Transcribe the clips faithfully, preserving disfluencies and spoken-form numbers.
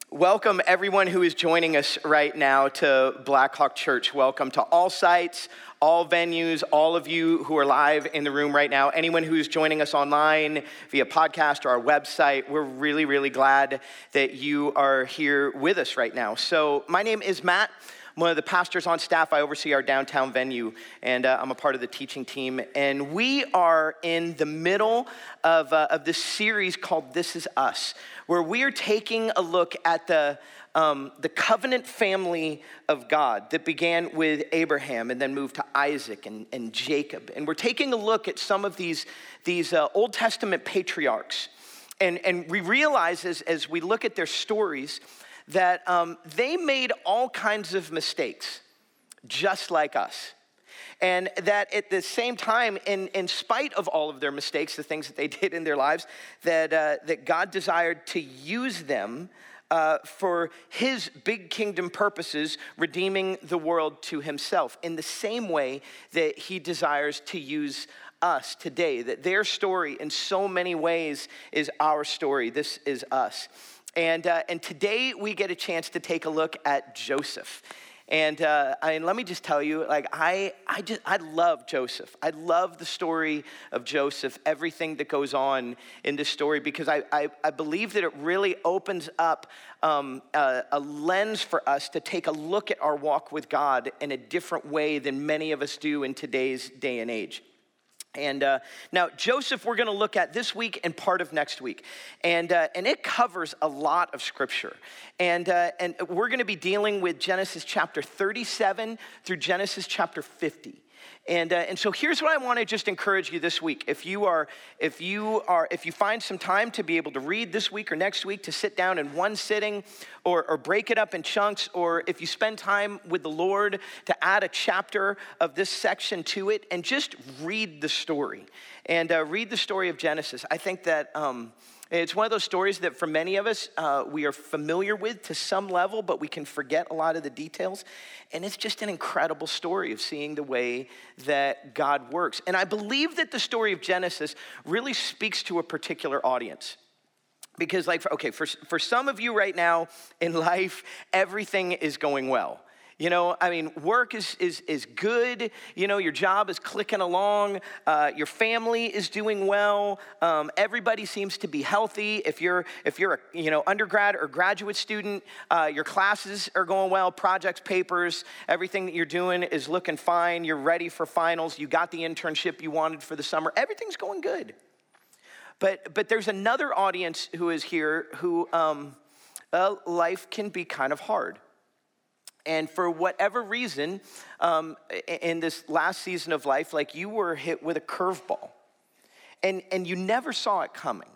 Welcome everyone who is joining us right now to Blackhawk Church. Welcome to all sites, all venues, all of you who are live in the room right now. Anyone who's joining us online via podcast or our website, we're really, really glad that you are here with us right now. So my name is Matt. I'm one of the pastors on staff. I oversee our downtown venue, and uh, I'm a part of the teaching team. And we are in the middle of, uh, of this series called This Is Us, where we are taking a look at the, um, the covenant family of God that began with Abraham and then moved to Isaac and, and Jacob. And we're taking a look at some of these, these uh, Old Testament patriarchs. And, and we realize as, as we look at their stories that um, they made all kinds of mistakes, just like us. And that at the same time, in, in spite of all of their mistakes, the things that they did in their lives, that, uh, that God desired to use them uh, for his big kingdom purposes, redeeming the world to himself, in the same way that he desires to use us today. That their story in so many ways is our story. This is us. And uh, and today we get a chance to take a look at Joseph. And uh, I mean, let me just tell you, like I I just I love Joseph. I love the story of Joseph, everything that goes on in this story, because I I, I believe that it really opens up um, a, a lens for us to take a look at our walk with God in a different way than many of us do in today's day and age. And uh, now, Joseph, we're going to look at this week and part of next week. And uh, and it covers a lot of scripture. And, uh, and we're going to be dealing with Genesis chapter thirty-seven through Genesis chapter fifty. And uh, and so here's what I want to just encourage you this week. If you are, if you are, if you find some time to be able to read this week or next week, to sit down in one sitting, or or break it up in chunks, or if you spend time with the Lord to add a chapter of this section to it, and just read the story and uh, read the story of Genesis. I think that. Um, It's one of those stories that for many of us, uh, we are familiar with to some level, but we can forget a lot of the details. And it's just an incredible story of seeing the way that God works. And I believe that the story of Genesis really speaks to a particular audience. Because like, okay, for, for some of you right now in life, everything is going well. You know, I mean, work is is is good. You know, your job is clicking along. Uh, your family is doing well. Um, everybody seems to be healthy. If you're if you're a you know undergrad or graduate student, uh, your classes are going well. Projects, papers, everything that you're doing is looking fine. You're ready for finals. You got the internship you wanted for the summer. Everything's going good. But but there's another audience who is here who um, uh, life can be kind of hard. And for whatever reason, um, in this last season of life, like you were hit with a curveball, and and you never saw it coming.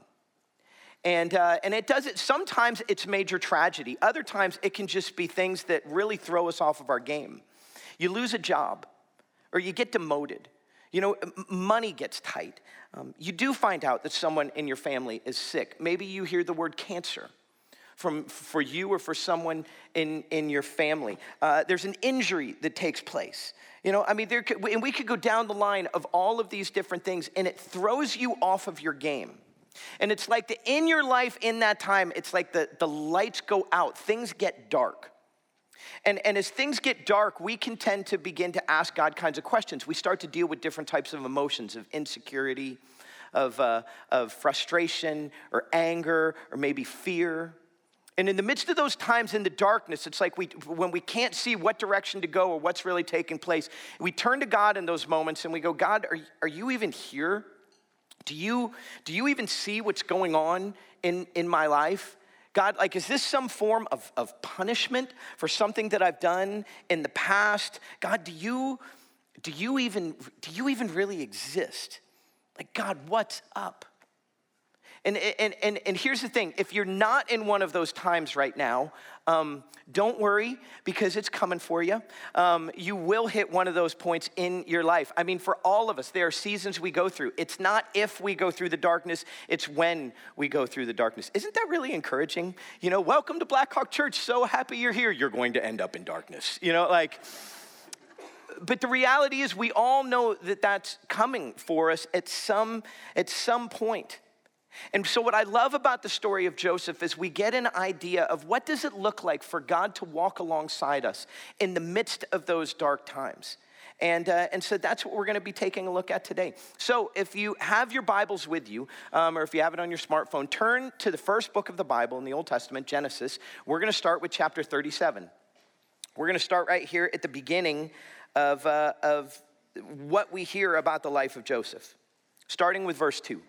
And uh, and it does it. Sometimes it's major tragedy. Other times it can just be things that really throw us off of our game. You lose a job, or you get demoted. You know, money gets tight. Um, you do find out that someone in your family is sick. Maybe you hear the word cancer from for you or for someone in, in your family. Uh, there's an injury that takes place. You know, I mean, there could, and we could go down the line of all of these different things, and it throws you off of your game. And it's like the, in your life in that time, it's like the, the lights go out. Things get dark. And, and as things get dark, we can tend to begin to ask God kinds of questions. We start to deal with different types of emotions, of insecurity, of, uh, of frustration, or anger, or maybe fear. And in the midst of those times in the darkness, it's like we, when we can't see what direction to go or what's really taking place, we turn to God in those moments and we go, God, are, are you even here? Do you, do you even see what's going on in, in my life? God, like, is this some form of, of punishment for something that I've done in the past? God, do you, do you even, do you even really exist? Like, God, what's up? And, and, and, and here's the thing, if you're not in one of those times right now, um, don't worry, because it's coming for you. Um, you will hit one of those points in your life. I mean, for all of us, there are seasons we go through. It's not if we go through the darkness, it's when we go through the darkness. Isn't that really encouraging? You know, welcome to Blackhawk Church, so happy you're here. You're going to end up in darkness, you know, like... But the reality is we all know that that's coming for us at some at some point. And so what I love about the story of Joseph is we get an idea of what does it look like for God to walk alongside us in the midst of those dark times. And, uh, and so that's what we're going to be taking a look at today. So if you have your Bibles with you, um, or if you have it on your smartphone, turn to the first book of the Bible in the Old Testament, Genesis. We're going to start with chapter thirty-seven. We're going to start right here at the beginning of, uh, of what we hear about the life of Joseph, starting with verse two.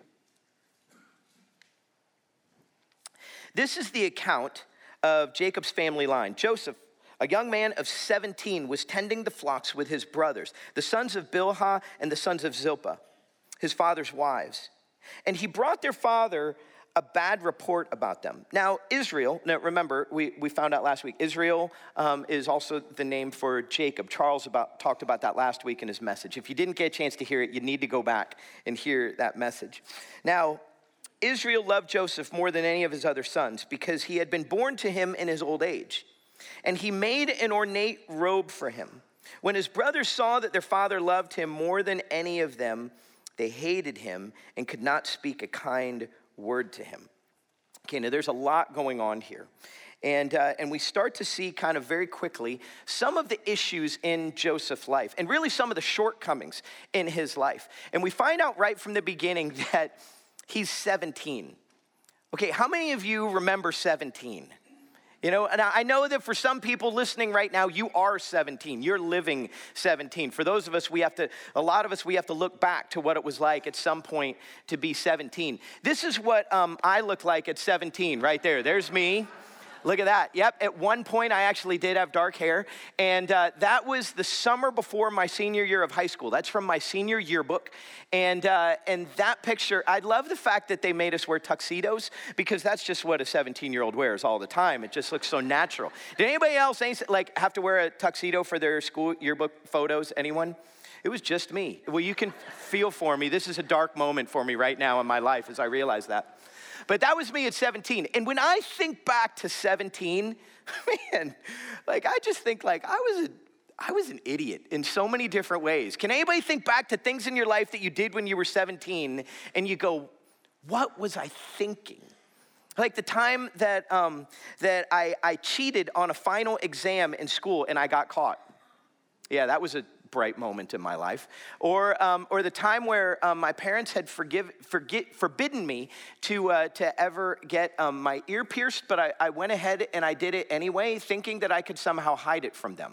This is the account of Jacob's family line. Joseph, a young man of seventeen, was tending the flocks with his brothers, the sons of Bilhah and the sons of Zilpah, his father's wives. And he brought their father a bad report about them. Now, Israel, now remember, we, we found out last week, Israel um, is also the name for Jacob. Charles about, talked about that last week in his message. If you didn't get a chance to hear it, you need to go back and hear that message. Now, Israel loved Joseph more than any of his other sons because he had been born to him in his old age. And he made an ornate robe for him. When his brothers saw that their father loved him more than any of them, they hated him and could not speak a kind word to him. Okay, now there's a lot going on here. And, uh, and we start to see kind of very quickly some of the issues in Joseph's life and really some of the shortcomings in his life. And we find out right from the beginning that he's seventeen. Okay, how many of you remember seventeen? You know, and I know that for some people listening right now, you are seventeen. You're living seventeen. For those of us, we have to, a lot of us, we have to look back to what it was like at some point to be seventeen. This is what um, I look like at seventeen right there. There's me. Look at that. Yep, at one point I actually did have dark hair. And uh, that was the summer before my senior year of high school. That's from my senior yearbook. And uh, and that picture, I love the fact that they made us wear tuxedos because that's just what a seventeen-year-old wears all the time. It just looks so natural. Did anybody else like have to wear a tuxedo for their school yearbook photos? Anyone? It was just me. Well, you can feel for me. This is a dark moment for me right now in my life as I realize that. But that was me at seventeen. And when I think back to seventeen, man, like I just think like I was a, I was an idiot in so many different ways. Can anybody think back to things in your life that you did when you were seventeen and you go, what was I thinking? Like the time that um, that I, I cheated on a final exam in school and I got caught. Yeah, that was a bright moment in my life. Or um, or the time where um, my parents had forgive, forget, forbidden me to uh, to ever get um, my ear pierced, but I, I went ahead and I did it anyway, thinking that I could somehow hide it from them.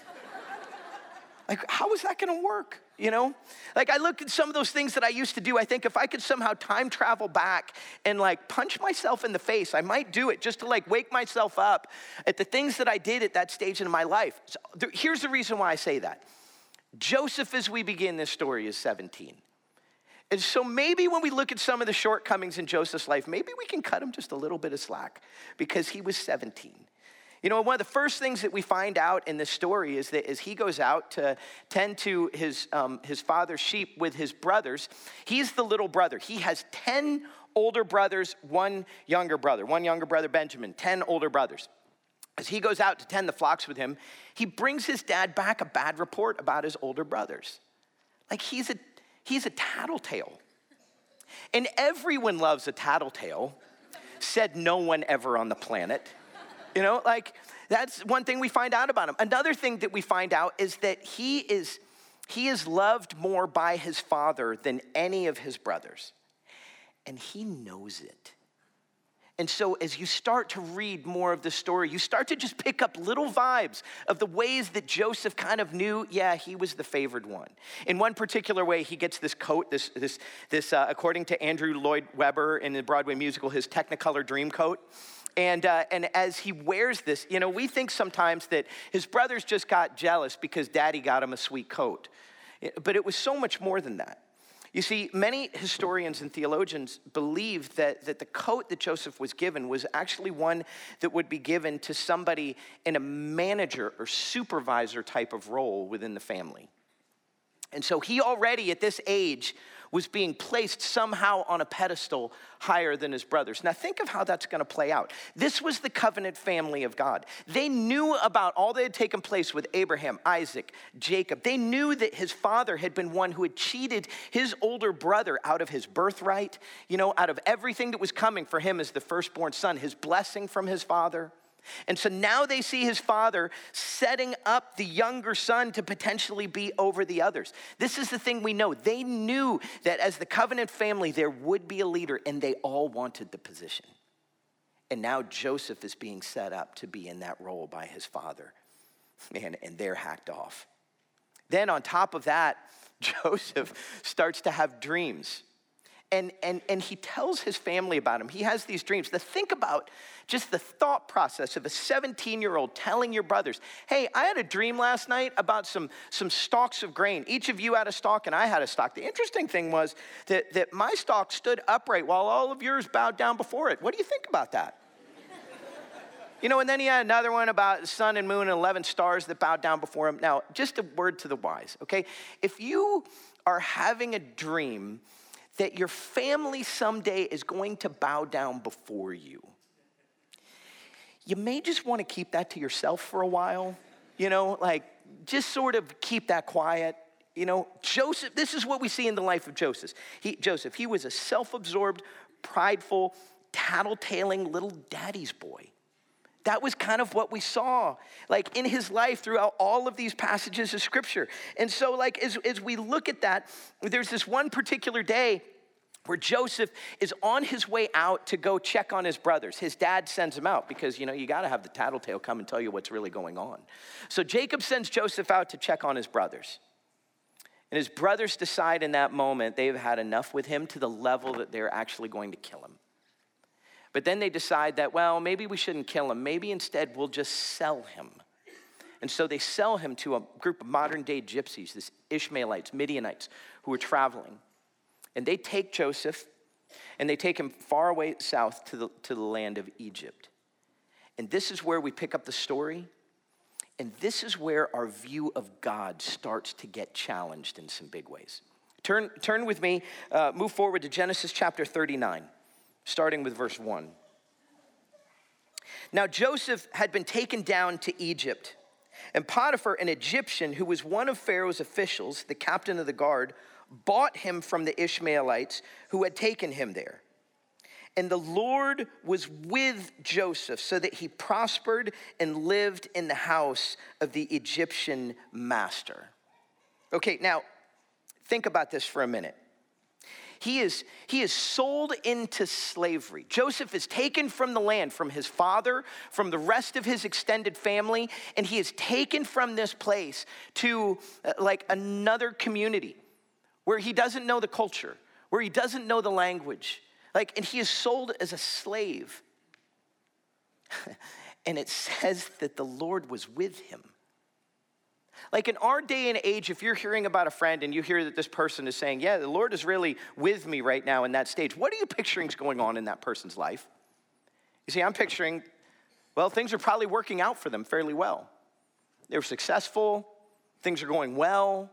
Like, how is that gonna work, you know? Like, I look at some of those things that I used to do, I think if I could somehow time travel back and like punch myself in the face, I might do it just to like wake myself up at the things that I did at that stage in my life. So there, here's the reason why I say that. Joseph, as we begin this story, is seventeen. And so maybe when we look at some of the shortcomings in Joseph's life, maybe we can cut him just a little bit of slack because he was seventeen. You know, one of the first things that we find out in this story is that as he goes out to tend to his, um, his father's sheep with his brothers, he's the little brother. He has ten older brothers, one younger brother, one younger brother, Benjamin, ten older brothers. As he goes out to tend the flocks with him, he brings his dad back a bad report about his older brothers. Like he's a, he's a tattletale. And everyone loves a tattletale, said no one ever on the planet. You know, like that's one thing we find out about him. Another thing that we find out is that he is, he is loved more by his father than any of his brothers. And he knows it. And so as you start to read more of the story, you start to just pick up little vibes of the ways that Joseph kind of knew, yeah, he was the favored one. In one particular way, he gets this coat, this, this, this uh, according to Andrew Lloyd Webber in the Broadway musical, his Technicolor dream coat. And uh, and as he wears this, you know, we think sometimes that his brothers just got jealous because daddy got him a sweet coat. But it was so much more than that. You see, many historians and theologians believe that, that the coat that Joseph was given was actually one that would be given to somebody in a manager or supervisor type of role within the family. And so he already at this age was being placed somehow on a pedestal higher than his brothers. Now think of how that's going to play out. This was the covenant family of God. They knew about all that had taken place with Abraham, Isaac, Jacob. They knew that his father had been one who had cheated his older brother out of his birthright, you know, out of everything that was coming for him as the firstborn son, his blessing from his father. And so now they see his father setting up the younger son to potentially be over the others. This is the thing we know. They knew that as the covenant family, there would be a leader, and they all wanted the position. And now Joseph is being set up to be in that role by his father. And, and they're hacked off. Then on top of that, Joseph starts to have dreams. And, and, and he tells his family about him. He has these dreams. To think about just the thought process of a seventeen-year-old telling your brothers, hey, I had a dream last night about some, some stalks of grain. Each of you had a stalk and I had a stalk. The interesting thing was that, that my stalk stood upright while all of yours bowed down before it. What do you think about that? You know, and then he had another one about the sun and moon and eleven stars that bowed down before him. Now, just a word to the wise, okay? If you are having a dream that your family someday is going to bow down before you, you may just want to keep that to yourself for a while, you know, like just sort of keep that quiet. You know, Joseph, this is what we see in the life of Joseph. He, Joseph, he was a self-absorbed, prideful, tattletaling little daddy's boy. That was kind of what we saw, like in his life throughout all of these passages of scripture. And so like as, as we look at that, there's this one particular day where Joseph is on his way out to go check on his brothers. His dad sends him out because, you know, you got to have the tattletale come and tell you what's really going on. So Jacob sends Joseph out to check on his brothers. And his brothers decide in that moment they've had enough with him to the level that they're actually going to kill him. But then they decide that, well, maybe we shouldn't kill him. Maybe instead we'll just sell him. And so they sell him to a group of modern-day gypsies, this Ishmaelites, Midianites, who are traveling. And they take Joseph, and they take him far away south to the, to the land of Egypt. And this is where we pick up the story. And this is where our view of God starts to get challenged in some big ways. Turn, turn with me, uh, move forward to Genesis chapter thirty-nine. Starting with verse one. Now Joseph had been taken down to Egypt, and Potiphar, an Egyptian who was one of Pharaoh's officials, the captain of the guard, bought him from the Ishmaelites who had taken him there. And the Lord was with Joseph so that he prospered and lived in the house of the Egyptian master. Okay, now think about this for a minute. He is, he is sold into slavery. Joseph is taken from the land, from his father, from the rest of his extended family, and he is taken from this place to uh, like another community where he doesn't know the culture, where he doesn't know the language. Like, and he is sold as a slave. And it says that the Lord was with him. Like in our day and age, if you're hearing about a friend and you hear that this person is saying, yeah, the Lord is really with me right now in that stage, what are you picturing is going on in that person's life? You see, I'm picturing, well, things are probably working out for them fairly well. They're successful. Things are going well.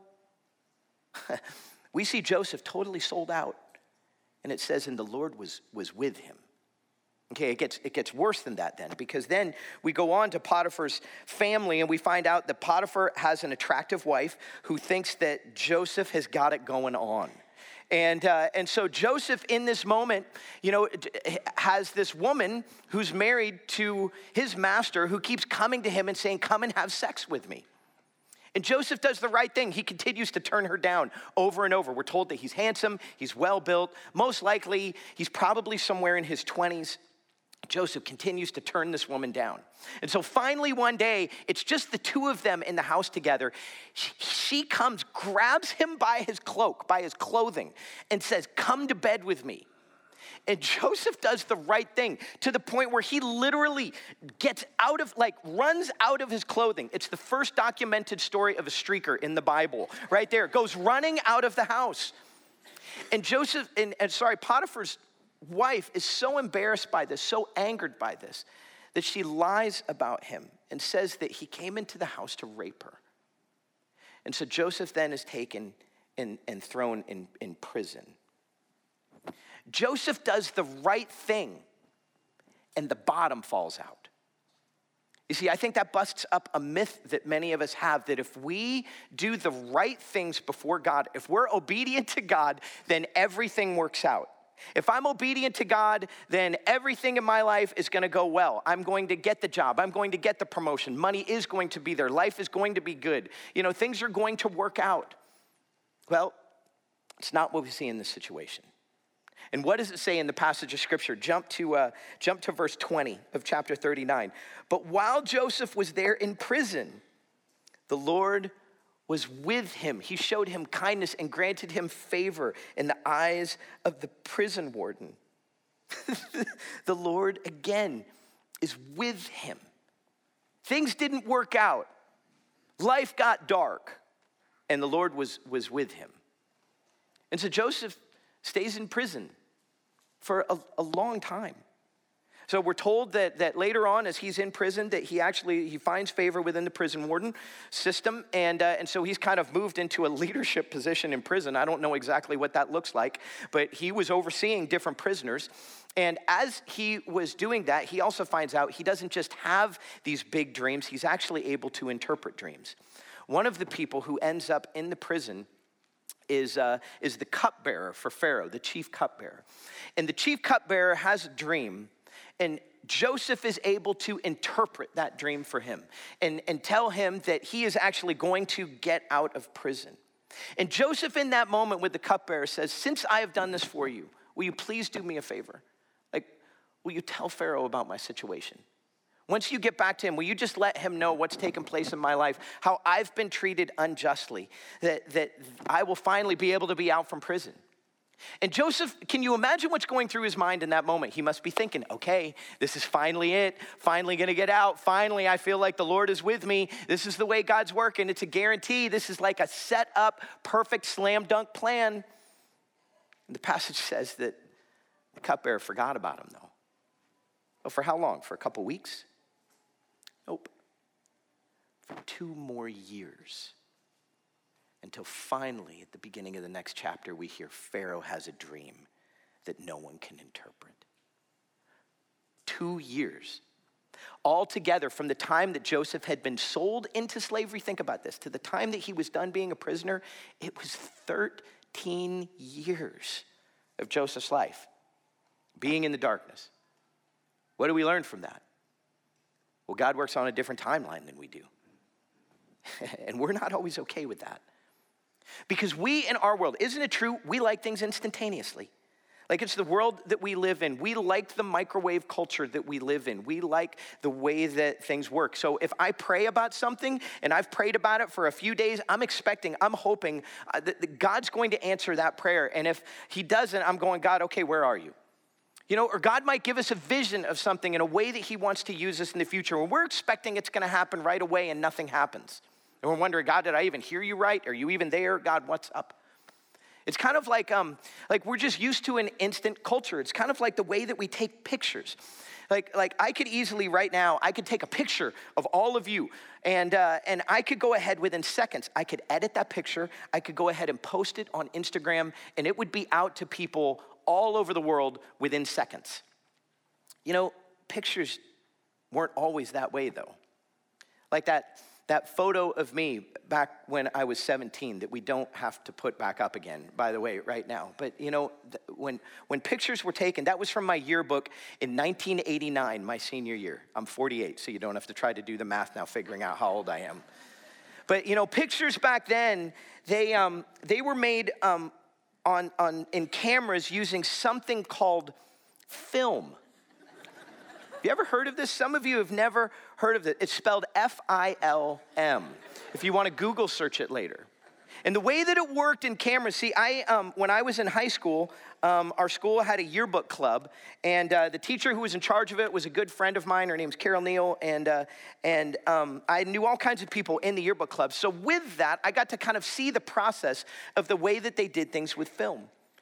We see Joseph totally sold out. And it says, and the Lord was, was with him. Okay, it gets, it gets worse than that then, because then we go on to Potiphar's family and we find out that Potiphar has an attractive wife who thinks that Joseph has got it going on. And uh, and so Joseph in this moment, you know, has this woman who's married to his master who keeps coming to him and saying, come and have sex with me. And Joseph does the right thing. He continues to turn her down over and over. We're told that he's handsome, he's well-built. Most likely, he's probably somewhere in his twenties. Joseph continues to turn this woman down. And so finally one day, it's just the two of them in the house together. She, she comes, grabs him by his cloak, by his clothing, and says, come to bed with me. And Joseph does the right thing to the point where he literally gets out of, like runs out of his clothing. It's the first documented story of a streaker in the Bible, right there. Goes running out of the house. And Joseph, and, and sorry, Potiphar's wife is so embarrassed by this, so angered by this, that she lies about him and says that he came into the house to rape her. And so Joseph then is taken and, and thrown in, in prison. Joseph does the right thing, and the bottom falls out. You see, I think that busts up a myth that many of us have, that if we do the right things before God, if we're obedient to God, then everything works out. If I'm obedient to God, then everything in my life is going to go well. I'm going to get the job. I'm going to get the promotion. Money is going to be there. Life is going to be good. You know, things are going to work out. Well, it's not what we see in this situation. And what does it say in the passage of scripture? Jump to uh, jump to verse twenty of chapter thirty-nine. But while Joseph was there in prison, the Lord was with him. He showed him kindness and granted him favor in the eyes of the prison warden. The Lord, again, is with him. Things didn't work out. Life got dark, and the Lord was, was with him. And so Joseph stays in prison for a, a long time. So we're told that, that later on, as he's in prison, that he actually, he finds favor within the prison warden system. And, uh, and so he's kind of moved into a leadership position in prison. I don't know exactly what that looks like, but he was overseeing different prisoners. And as he was doing that, he also finds out he doesn't just have these big dreams, he's actually able to interpret dreams. One of the people who ends up in the prison is, uh, is the cupbearer for Pharaoh, the chief cupbearer. And the chief cupbearer has a dream, and Joseph is able to interpret that dream for him and, and tell him that he is actually going to get out of prison. And Joseph in that moment with the cupbearer says, since I have done this for you, will you please do me a favor? Like, will you tell Pharaoh about my situation? Once you get back to him, will you just let him know what's taken place in my life, how I've been treated unjustly, that, that I will finally be able to be out from prison? And Joseph, can you imagine what's going through his mind in that moment? He must be thinking, okay, this is finally it. Finally gonna get out. Finally, I feel like the Lord is with me. This is the way God's working. It's a guarantee. This is like a set up, perfect slam dunk plan. And the passage says that the cupbearer forgot about him though. Oh, for how long? For a couple weeks? Nope. For two more years. Until finally, at the beginning of the next chapter, we hear Pharaoh has a dream that no one can interpret. Two years. Altogether, from the time that Joseph had been sold into slavery, think about this, to the time that he was done being a prisoner, it was thirteen years of Joseph's life, being in the darkness. What do we learn from that? Well, God works on a different timeline than we do. And we're not always okay with that. Because we in our world, isn't it true, we like things instantaneously. Like it's the world that we live in. We like the microwave culture that we live in. We like the way that things work. So if I pray about something and I've prayed about it for a few days, I'm expecting, I'm hoping uh, that, that God's going to answer that prayer. And if he doesn't, I'm going, God, okay, where are you? You know, or God might give us a vision of something in a way that he wants to use us in the future. And we're expecting it's going to happen right away and nothing happens. And we're wondering, God, did I even hear you right? Are you even there? God, what's up? It's kind of like, um, like we're just used to an instant culture. It's kind of like the way that we take pictures. Like, like I could easily right now, I could take a picture of all of you and, uh, and I could go ahead within seconds. I could edit that picture. I could go ahead and post it on Instagram and it would be out to people all over the world within seconds. You know, pictures weren't always that way though. Like that, that photo of me back when I was seventeen that we don't have to put back up again, by the way, right now. But you know, th- when, when pictures were taken, that was from my yearbook in nineteen eighty-nine, my senior year. I'm forty-eight, so you don't have to try to do the math now figuring out how old I am. But you know, pictures back then, they, um, they were made um, on, on, in cameras using something called film. Have you ever heard of this? Some of you have never heard of it. It's spelled F I L M, if you want to Google search it later. And the way that it worked in cameras, see, I um, when I was in high school, um, our school had a yearbook club, and uh, the teacher who was in charge of it was a good friend of mine. Her name's Carol Neal, and, uh, and um, I knew all kinds of people in the yearbook club. So with that, I got to kind of see the process of the way that they did things with film.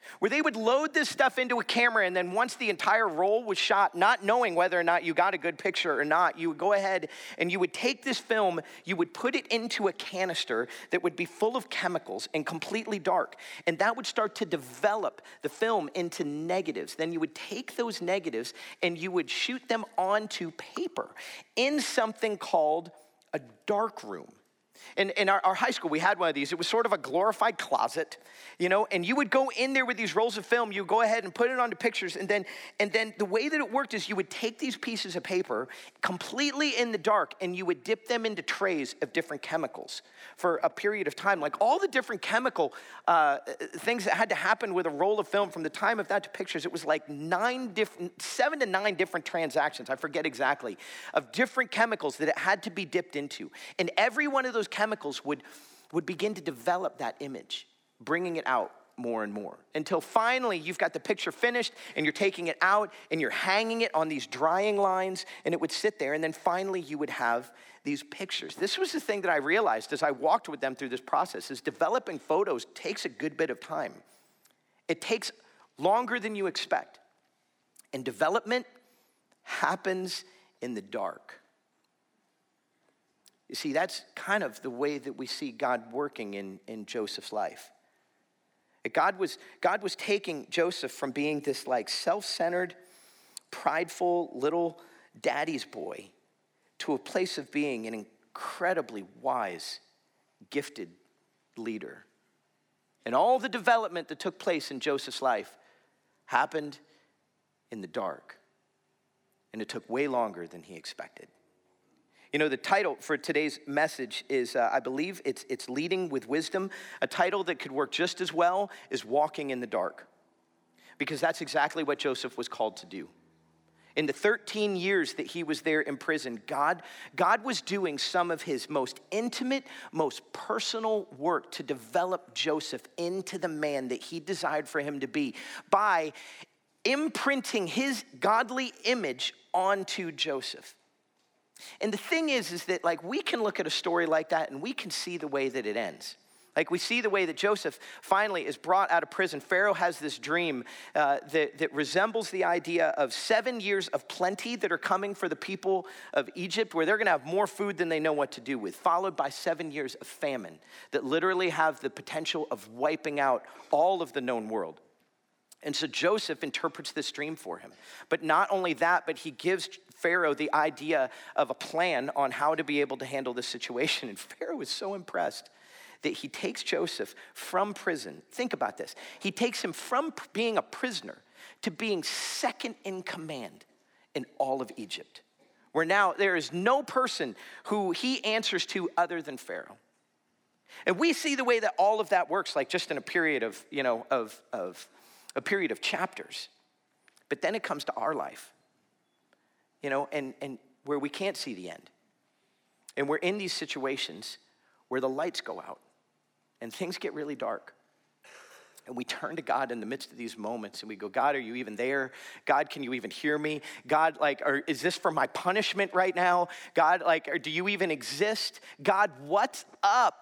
where they would load this stuff into a camera, and then once the entire roll was shot, not knowing whether or not you got a good picture or not, you would go ahead and you would take this film, you would put it into a canister that would be full of chemicals and completely dark, and that would start to develop the film into negatives. Then you would take those negatives and you would shoot them onto paper in something called a dark room. In, in our, our high school, we had one of these. It was sort of a glorified closet, you know, and you would go in there with these rolls of film. You would go ahead and put it onto pictures, and then, and then the way that it worked is you would take these pieces of paper completely in the dark, and you would dip them into trays of different chemicals for a period of time. Like all the different chemical uh, things that had to happen with a roll of film from the time of that to pictures, it was like nine different, seven to nine different transactions, I forget exactly, of different chemicals that it had to be dipped into. And every one of those chemicals would, would begin to develop that image, bringing it out more and more, until finally you've got the picture finished and you're taking it out and you're hanging it on these drying lines, and it would sit there, and then finally you would have these pictures. This was the thing that I realized as I walked with them through this process, is developing photos takes a good bit of time. It takes longer than you expect. And development happens in the dark. You see, that's kind of the way that we see God working in, in Joseph's life. God was, God was taking Joseph from being this like self-centered, prideful little daddy's boy to a place of being an incredibly wise, gifted leader. And all the development that took place in Joseph's life happened in the dark. And it took way longer than he expected. You know, the title for today's message is, uh, I believe it's it's Leading with Wisdom, a title that could work just as well as Walking in the Dark, because that's exactly what Joseph was called to do. In the thirteen years that he was there in prison, God, God was doing some of his most intimate, most personal work to develop Joseph into the man that he desired for him to be by imprinting his godly image onto Joseph. And the thing is, is that like we can look at a story like that and we can see the way that it ends. Like we see the way that Joseph finally is brought out of prison. Pharaoh has this dream uh, that, that resembles the idea of seven years of plenty that are coming for the people of Egypt, where they're gonna have more food than they know what to do with, followed by seven years of famine that literally have the potential of wiping out all of the known world. And so Joseph interprets this dream for him. But not only that, but he gives Pharaoh the idea of a plan on how to be able to handle this situation. And Pharaoh is so impressed that he takes Joseph from prison. Think about this. He takes him from being a prisoner to being second in command in all of Egypt, where now there is no person who he answers to other than Pharaoh. And we see the way that all of that works, like just in a period of, you know, of, of a period of chapters. But then it comes to our life, you know, and, and where we can't see the end. And we're in these situations where the lights go out and things get really dark. And we turn to God in the midst of these moments and we go, God, are you even there? God, can you even hear me? God, like, or is this for my punishment right now? God, like, or do you even exist? God, what's up?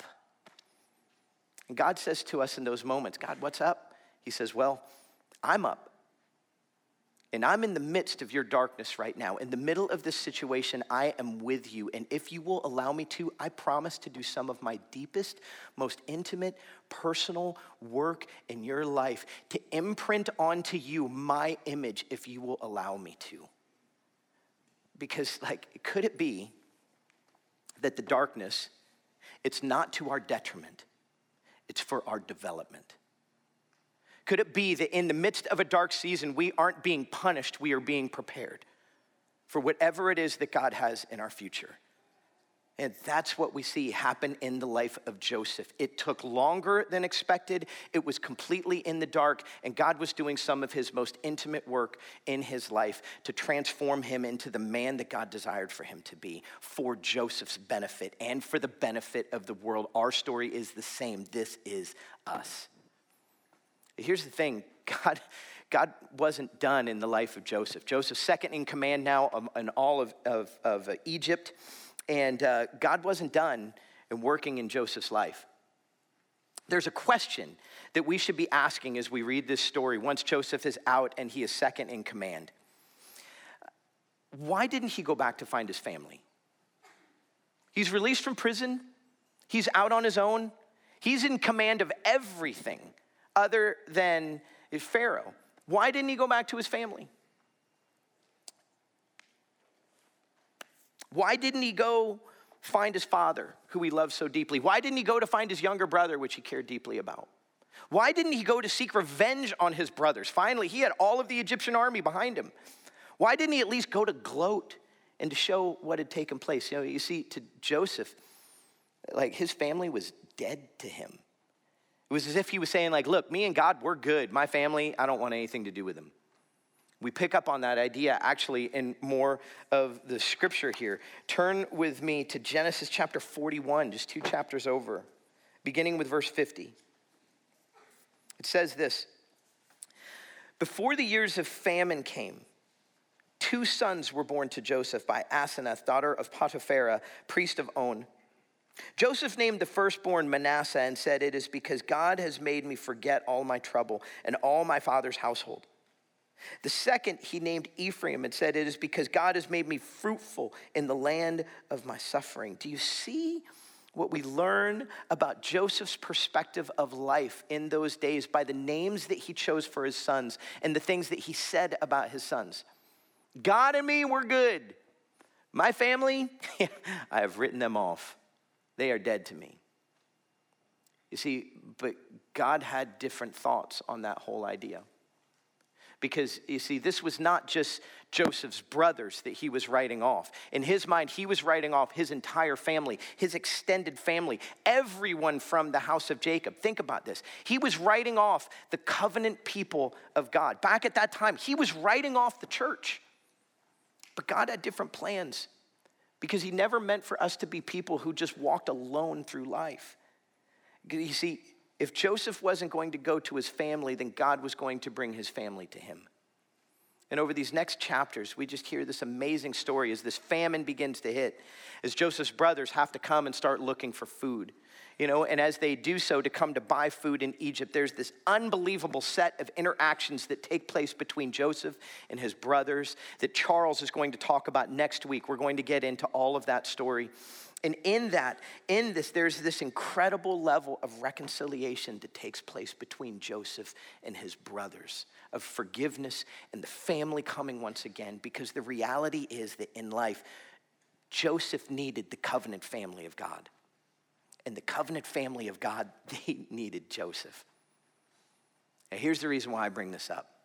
And God says to us in those moments, God, what's up? He says, well, I'm up. And I'm in the midst of your darkness right now. In the middle of this situation, I am with you. And if you will allow me to, I promise to do some of my deepest, most intimate, personal work in your life to imprint onto you my image if you will allow me to. Because, like, could it be that the darkness, it's not to our detriment, it's for our development? Could it be that in the midst of a dark season, we aren't being punished, we are being prepared for whatever it is that God has in our future? And that's what we see happen in the life of Joseph. It took longer than expected. It was completely in the dark, and God was doing some of his most intimate work in his life to transform him into the man that God desired for him to be, for Joseph's benefit and for the benefit of the world. Our story is the same. This is us. Here's the thing, God, God wasn't done in the life of Joseph. Joseph's second in command now in all of, of, of Egypt, and uh, God wasn't done in working in Joseph's life. There's a question that we should be asking as we read this story, once Joseph is out and he is second in command. Why didn't he go back to find his family? He's released from prison. He's out on his own. He's in command of everything other than Pharaoh. Why didn't he go back to his family? Why didn't he go find his father, who he loved so deeply? Why didn't he go to find his younger brother, which he cared deeply about? Why didn't he go to seek revenge on his brothers? Finally, he had all of the Egyptian army behind him. Why didn't he at least go to gloat and to show what had taken place? You know, you see, to Joseph, like his family was dead to him. It was as if he was saying, like, look, me and God, we're good. My family, I don't want anything to do with them. We pick up on that idea actually in more of the scripture here. Turn with me to Genesis chapter forty-one, just two chapters over, beginning with verse fifty. It says this: before the years of famine came, two sons were born to Joseph by Asenath, daughter of Potiphera, priest of On. Joseph named the firstborn Manasseh and said, it is because God has made me forget all my trouble and all my father's household. The second he named Ephraim and said, it is because God has made me fruitful in the land of my suffering. Do you see what we learn about Joseph's perspective of life in those days by the names that he chose for his sons and the things that he said about his sons? God and me, we're good. My family, I have written them off. They are dead to me. You see, but God had different thoughts on that whole idea. Because, you see, this was not just Joseph's brothers that he was writing off. In his mind, he was writing off his entire family, his extended family, everyone from the house of Jacob. Think about this. He was writing off the covenant people of God. Back at that time, he was writing off the church. But God had different plans because he never meant for us to be people who just walked alone through life. You see, if Joseph wasn't going to go to his family, then God was going to bring his family to him. And over these next chapters, we just hear this amazing story as this famine begins to hit, as Joseph's brothers have to come and start looking for food. You know, and as they do so to come to buy food in Egypt, there's this unbelievable set of interactions that take place between Joseph and his brothers that Charles is going to talk about next week. We're going to get into all of that story. And in that, in this, there's this incredible level of reconciliation that takes place between Joseph and his brothers, of forgiveness and the family coming once again, because the reality is that in life, Joseph needed the covenant family of God. And the covenant family of God, they needed Joseph. And here's the reason why I bring this up.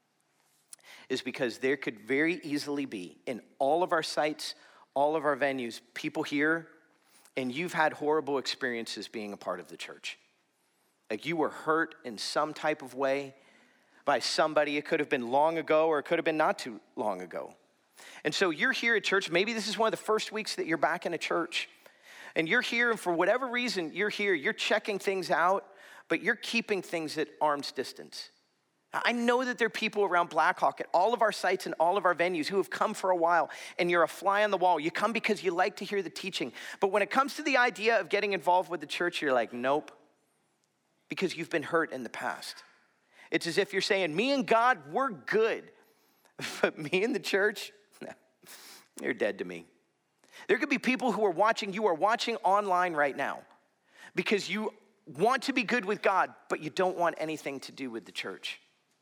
Is because there could very easily be, in all of our sites, all of our venues, people here, and you've had horrible experiences being a part of the church. Like you were hurt in some type of way by somebody. It could have been long ago or it could have been not too long ago. And so you're here at church. Maybe this is one of the first weeks that you're back in a church. And you're here, and for whatever reason, you're here, you're checking things out, but you're keeping things at arm's distance. I know that there are people around Blackhawk at all of our sites and all of our venues who have come for a while, and you're a fly on the wall. You come because you like to hear the teaching. But when it comes to the idea of getting involved with the church, you're like, nope, because you've been hurt in the past. It's as if you're saying, me and God, we're good. But me and the church, no, they're dead to me. There could be people who are watching, you are watching online right now because you want to be good with God, but you don't want anything to do with the church.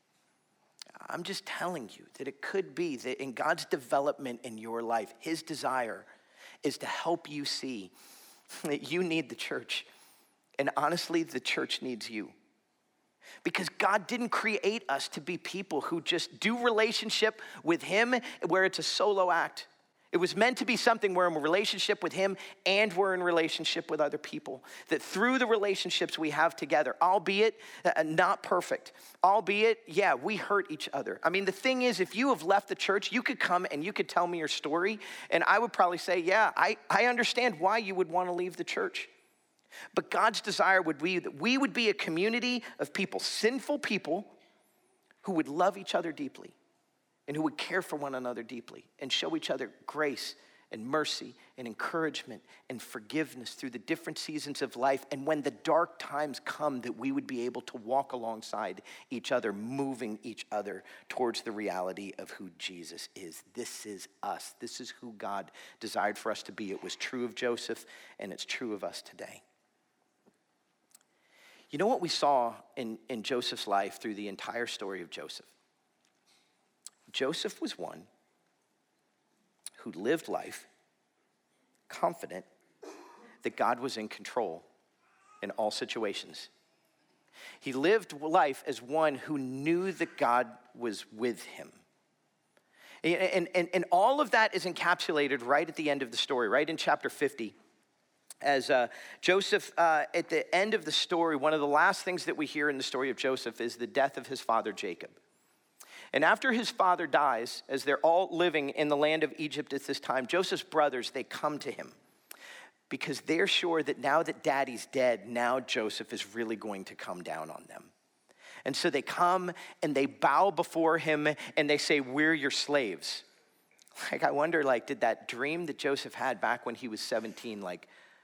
I'm just telling you that it could be that in God's development in your life, his desire is to help you see that you need the church. And honestly, the church needs you. Because God didn't create us to be people who just do relationship with him where it's a solo act. It was meant to be something where we're in a relationship with him and we're in relationship with other people. That through the relationships we have together, albeit uh, not perfect, albeit, yeah, we hurt each other. I mean, the thing is, if you have left the church, you could come and you could tell me your story, and I would probably say, yeah, I, I understand why you would want to leave the church. But God's desire would be that we would be a community of people, sinful people, who would love each other deeply. And who would care for one another deeply and show each other grace and mercy and encouragement and forgiveness through the different seasons of life. And when the dark times come, that we would be able to walk alongside each other, moving each other towards the reality of who Jesus is. This is us. This is who God desired for us to be. It was true of Joseph, and it's true of us today. You know what we saw in, in Joseph's life through the entire story of Joseph? Joseph was one who lived life confident that God was in control in all situations. He lived life as one who knew that God was with him. And, and, and all of that is encapsulated right at the end of the story, right in chapter fifty. As uh, Joseph, uh, at the end of the story, one of the last things that we hear in the story of Joseph is the death of his father Jacob. And after his father dies, as they're all living in the land of Egypt at this time, Joseph's brothers, they come to him because they're sure that now that daddy's dead, now Joseph is really going to come down on them. And so they come and they bow before him and they say, "We're your slaves." Like, I wonder, like, did that dream that Joseph had back when he was seventeen, like,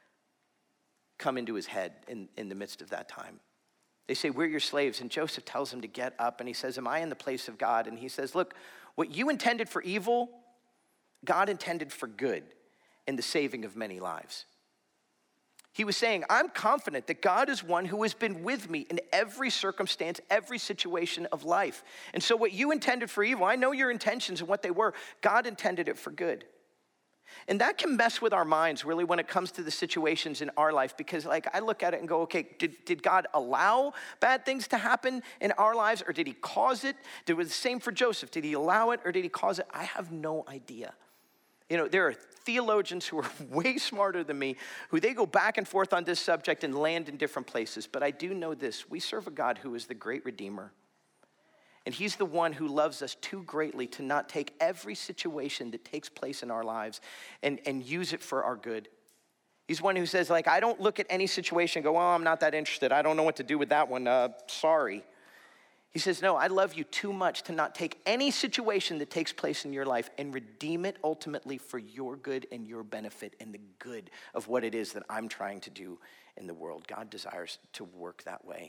come into his head in, in the midst of that time? They say, "We're your slaves." And Joseph tells him to get up. And he says, "Am I in the place of God?" And he says, "Look, what you intended for evil, God intended for good in the saving of many lives." He was saying, I'm confident that God is one who has been with me in every circumstance, every situation of life. And so what you intended for evil, I know your intentions and what they were. God intended it for good. And that can mess with our minds, really, when it comes to the situations in our life, because, like, I look at it and go, okay, did, did God allow bad things to happen in our lives, or did he cause it? Did it was the same for Joseph. Did he allow it, or did he cause it? I have no idea. You know, there are theologians who are way smarter than me, who they go back and forth on this subject and land in different places. But I do know this. We serve a God who is the great Redeemer. And he's the one who loves us too greatly to not take every situation that takes place in our lives and, and use it for our good. He's one who says, like, I don't look at any situation and go, "Oh, I'm not that interested. I don't know what to do with that one. Uh, sorry. He says, no, I love you too much to not take any situation that takes place in your life and redeem it ultimately for your good and your benefit and the good of what it is that I'm trying to do in the world. God desires to work that way.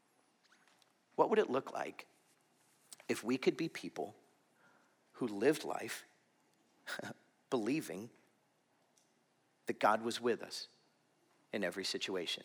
What would it look like if we could be people who lived life believing that God was with us in every situation?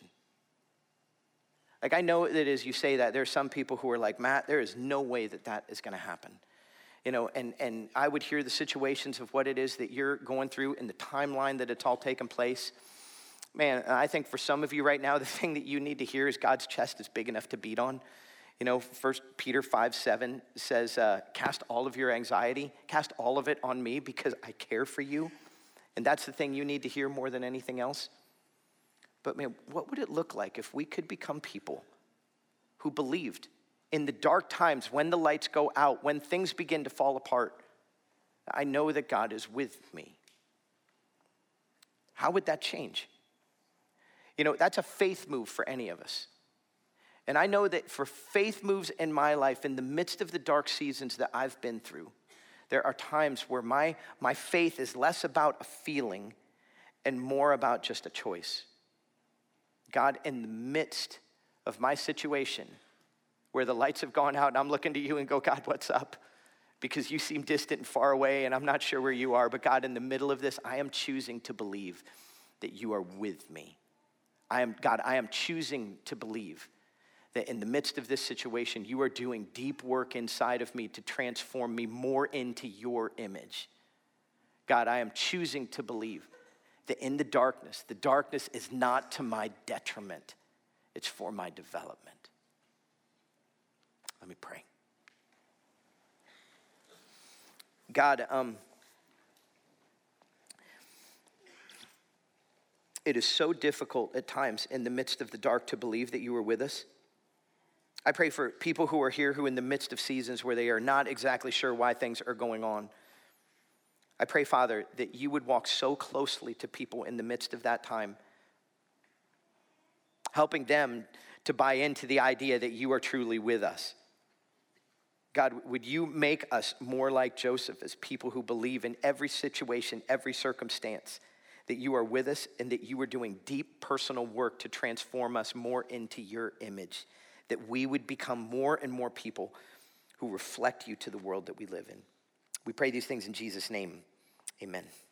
Like, I know that as you say that, there are some people who are like, Matt, there is no way that that is going to happen. You know, and, and I would hear the situations of what it is that you're going through and the timeline that it's all taken place. Man, I think for some of you right now, the thing that you need to hear is God's chest is big enough to beat on. You know, First Peter five seven says, uh, cast all of your anxiety, cast all of it on me because I care for you. And that's the thing you need to hear more than anything else. But man, what would it look like if we could become people who believed in the dark times, when the lights go out, when things begin to fall apart, I know that God is with me? How would that change? You know, that's a faith move for any of us. And I know that for faith moves in my life, in the midst of the dark seasons that I've been through, there are times where my, my faith is less about a feeling and more about just a choice. God, in the midst of my situation, where the lights have gone out and I'm looking to you and go, God, what's up? Because you seem distant and far away and I'm not sure where you are. But God, in the middle of this, I am choosing to believe that you are with me. I am, God, I am choosing to believe that in the midst of this situation, you are doing deep work inside of me to transform me more into your image. God, I am choosing to believe that in the darkness, the darkness is not to my detriment. It's for my development. Let me pray. God, um, it is so difficult at times in the midst of the dark to believe that you are with us. I pray for people who are here who in the midst of seasons where they are not exactly sure why things are going on. I pray, Father, that you would walk so closely to people in the midst of that time, helping them to buy into the idea that you are truly with us. God, would you make us more like Joseph as people who believe in every situation, every circumstance, that you are with us and that you are doing deep personal work to transform us more into your image, that we would become more and more people who reflect you to the world that we live in. We pray these things in Jesus' name. Amen.